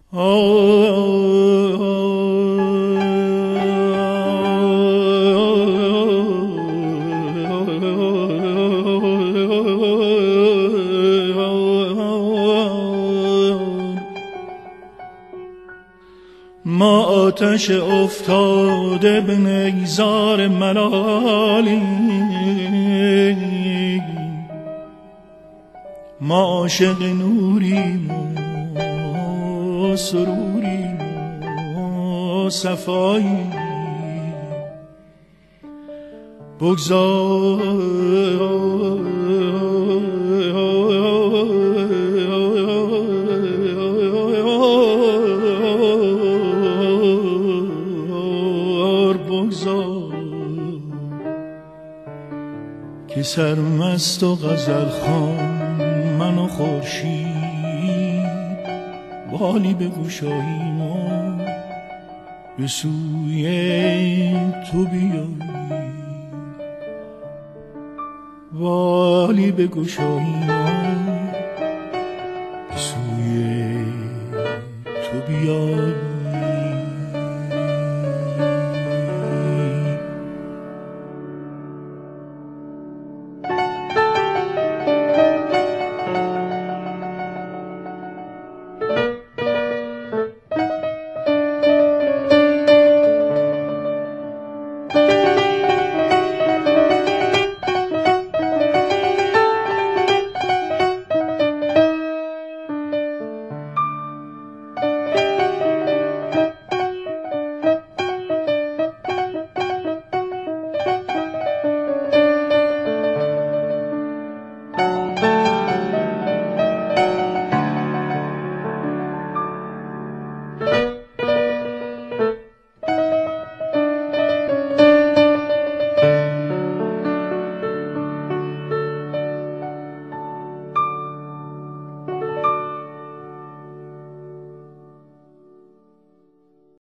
ما آتش افتاده به نیزار ملالی، ما عاشق نوریم و سروریم و صفاییم. بگذار که سرمست و غزل خوان من و خورشید والی بگشاییم و به سوی تو بیاییم، والی بگشاییم و به سوی تو بیاییم.